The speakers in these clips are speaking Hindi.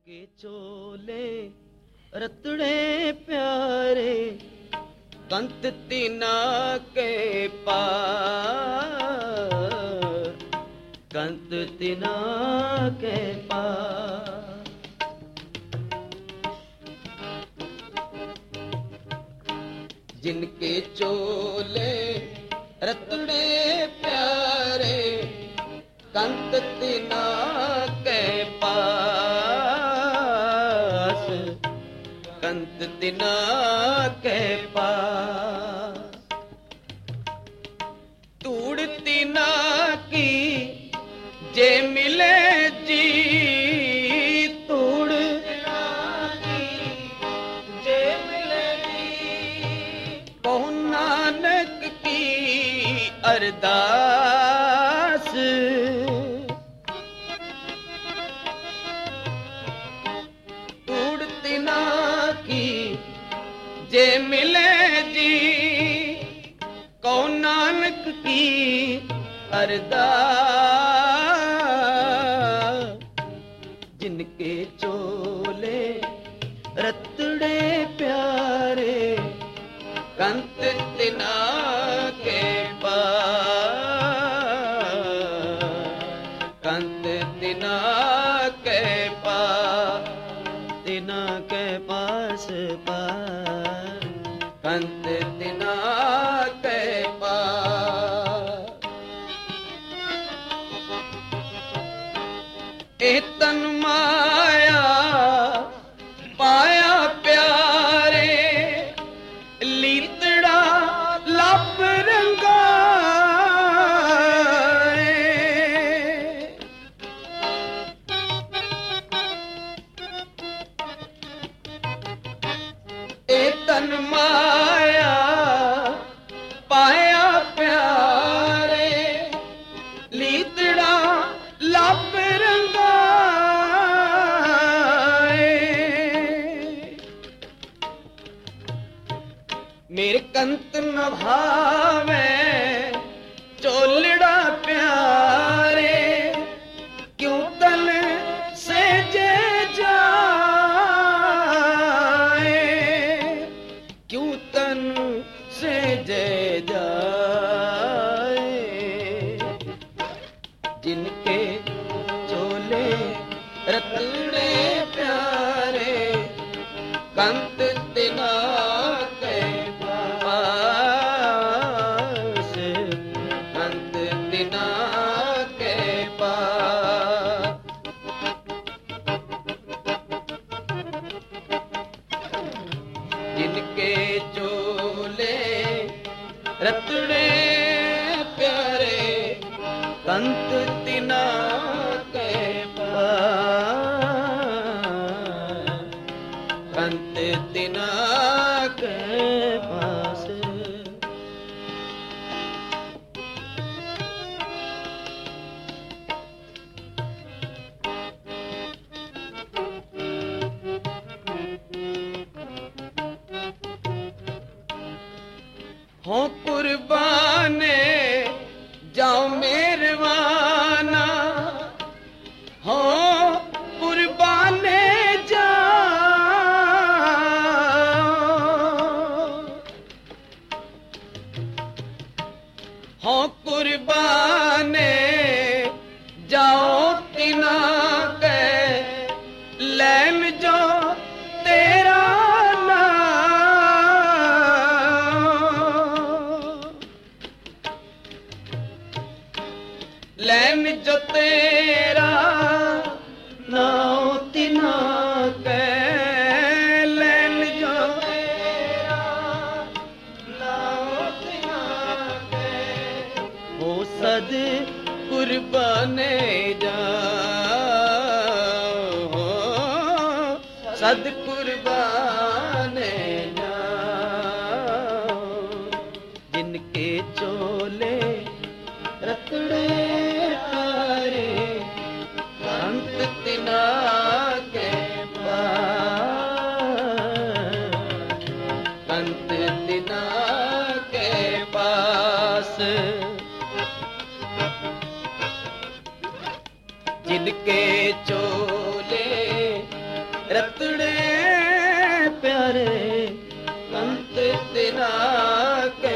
के चोले रतड़े प्यारे कंत तीना के पार, कंत तीना के पार। जिनके चोले रतड़े प्यारे कंत तीना के पास, कंत तीना के पास। तूड़ तीना की जे मिले जी, तूड़ तीना की जे मिले जी, बहु नानक की अरदास। जे मिले जी कौ नानक की अरदास। जिनके चोले रतड़े प्यारे कंत तीना के पास, कंत तीना के पास, तीना के पास पास, कंत तीना के पास। ए तन माया पाया प्यारे लीतड़ा लब रंगाए। ए तन माया पाया प्यारे लीतड़ा लब रंगाए। मेरे कंत न भावे चोलड़ा प्यारे क्यों तन से जे जाए, क्यों तन से जे जाए। जिनके चोले रतड़े प्यारे कंत तीना के पास, कंत तीना के पास। जिनके चोले रतड़े प्यारे कंत तीना के पास, कंत तीना के पास। हो कुर्बाने जाओ मेरवाना, हो कुर्बाने जाओ, हो कुर्बाने जाओ तीना के लैन जो तेरा लैन जो तेरा नाम तीना के, लैन जो तेरा नाम तीना के। वो सद कुर्बाने जाओ, सद कुर्बाने जाओ। जिनके चोले रतड़े प्यारे कंत तीना के पास, कंत तीना के पास। जिनके चोले रतड़े प्यारे कंत तिना के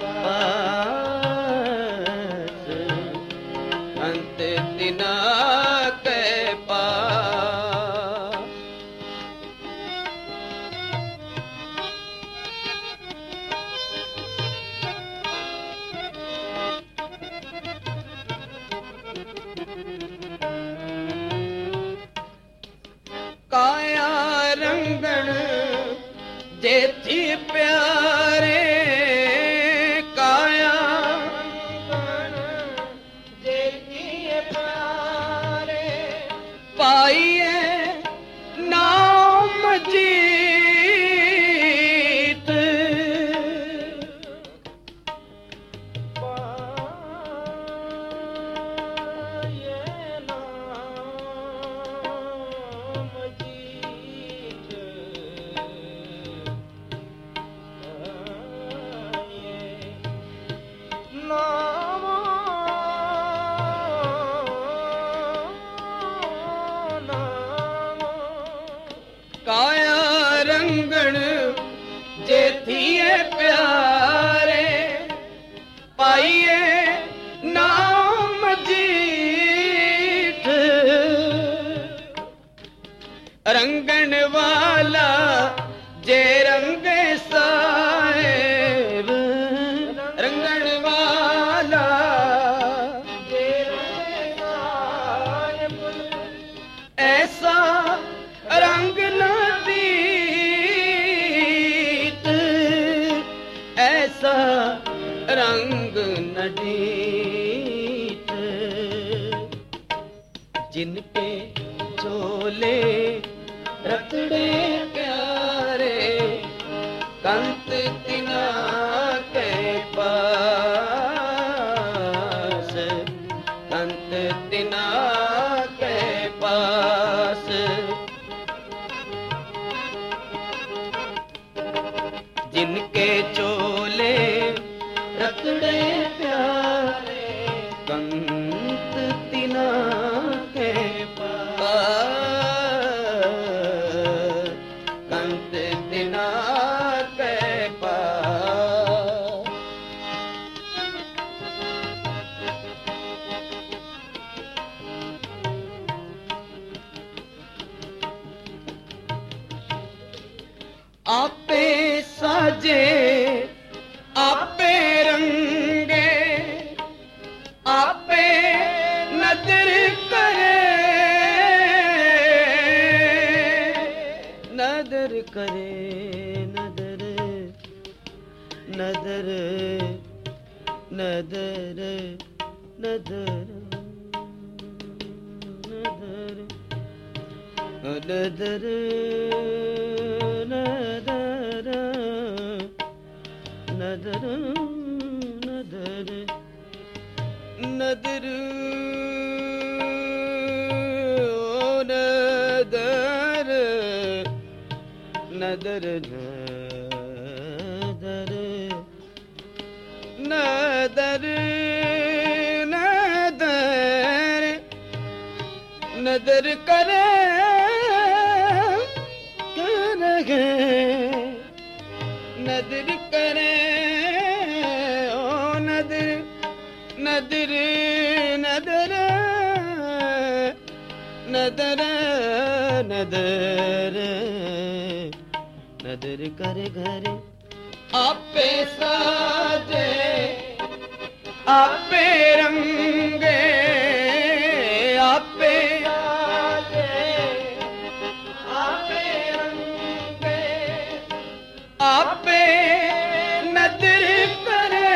पास, कंत तिना के पास। काया रंगण जेथी प्यारे, काया रंगण जेथी प्यारे, पाइए नाम जीत, पाइए नाम जीत, नाम काया रंगण जेथिए प्यारे, पाइए नाम जीठ, रंगण वाला जे रंगे साहेब, रंगण वाला जे रंगे साहेब, ऐसा रंग न दीत, ऐसा रंग न दीत, जिनके चोले रतड़े प्यारे कंत तिना के पास, कंत तिना के पास। जिनके चोले रतड़े प्यारे कंत तिना के पास, कंत तिना के पास। आपे साजे आपे रंगे, आपे नदर करे, नदर करे, नदर नदर नदर नदर नदर नदर नदर नदर नदर नदर नदर नदर नदर नदर करे नदर करे ओ नदर नदर नदर नदर नदर नदर करे घरे आपे साजे आपे रंगे आपे साजे आपे रंगे आपे नदर करे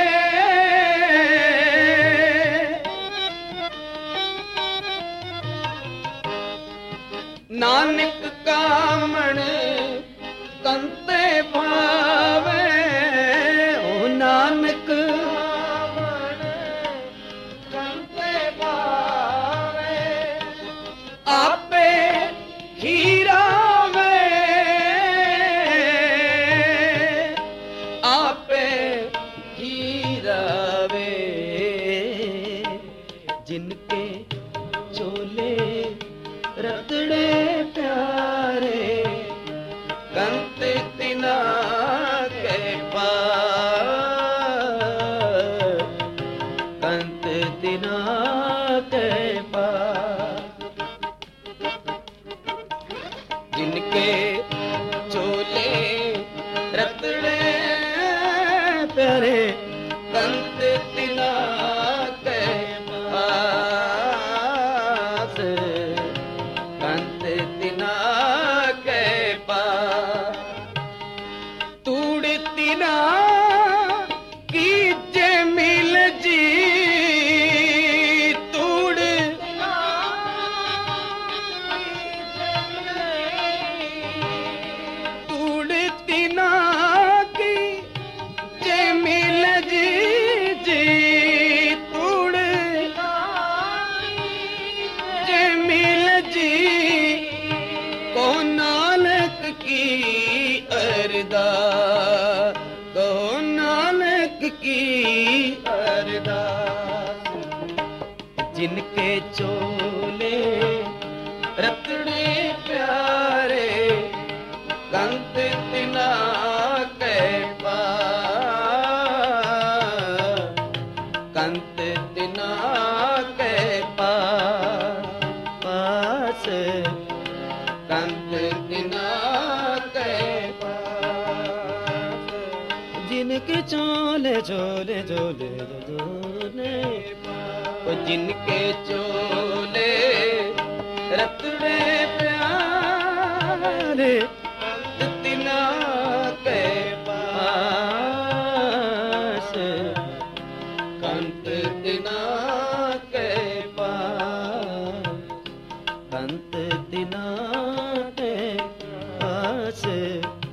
नानक कामण कंते भावे ओ नानक कामण कंते भावे आपे हीरा वे आपे हीरा वे जिनके चोले रतड़े प्यार जिनके चोले रतड़े प्यारे कंत तिना के पास, कंत तिना के पास। तूड़ तिना की जे मिल जी, तूड़ तूड़ तिना की जे मिल जी, जी तूड़ जे मिल जी, को नानक की अरदास, को नानक की अरदास। जिनके चोले रतड़े प्यारे कंत तिना के पास, कंत तिना के पास, कंत तिना के पास। जिनके चोले चोले चोले चोले, जिनके चोले रतड़े प्यारे तिना के पास, कंत तिना के पास, कंत तिना के पास।